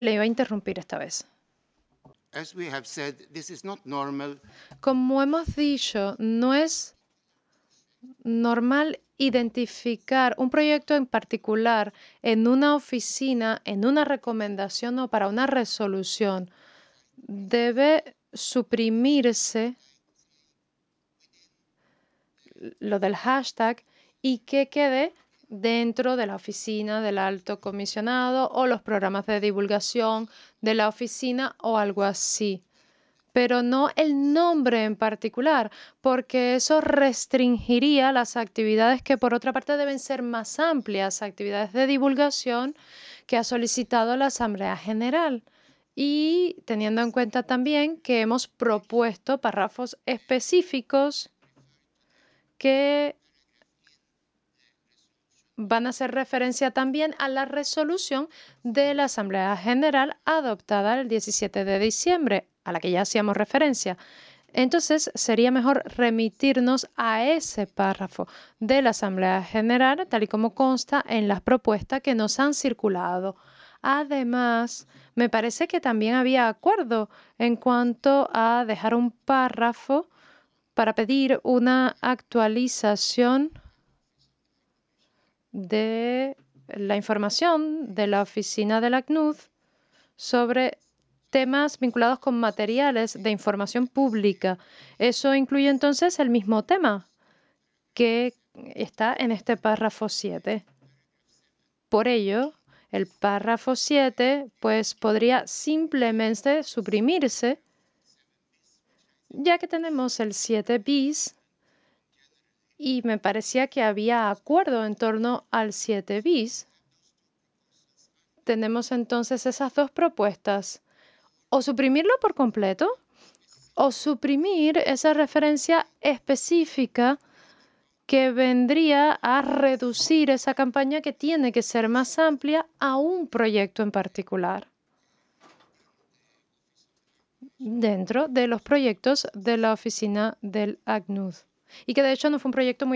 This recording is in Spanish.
Le iba a interrumpir esta vez. As we have said, this is not normal. Como hemos dicho, no es normal identificar un proyecto en particular en una oficina, en una recomendación o para una resolución. Debe suprimirse lo del hashtag y que quede dentro de la oficina del alto comisionado o los programas de divulgación de la oficina o algo así, pero no el nombre en particular, porque eso restringiría las actividades que por otra parte deben ser más amplias, actividades de divulgación que ha solicitado la Asamblea General. Y teniendo en cuenta también que hemos propuesto párrafos específicos que van a hacer referencia también a la resolución de la Asamblea General adoptada el 17 de diciembre, a la que ya hacíamos referencia. Entonces, sería mejor remitirnos a ese párrafo de la Asamblea General, tal y como consta en las propuestas que nos han circulado. Además, me parece que también había acuerdo en cuanto a dejar un párrafo para pedir una actualización de la información de la oficina del ACNUD sobre temas vinculados con materiales de información pública. Eso incluye entonces el mismo tema que está en este párrafo 7. Por ello, el párrafo 7 pues podría simplemente suprimirse, ya que tenemos el 7 bis y me parecía que había acuerdo en torno al 7 bis. Tenemos entonces esas dos propuestas: o suprimirlo por completo o suprimir esa referencia específica que vendría a reducir esa campaña que tiene que ser más amplia a un proyecto en particular dentro de los proyectos de la oficina del ACNUD. Y que de hecho no fue un proyecto muy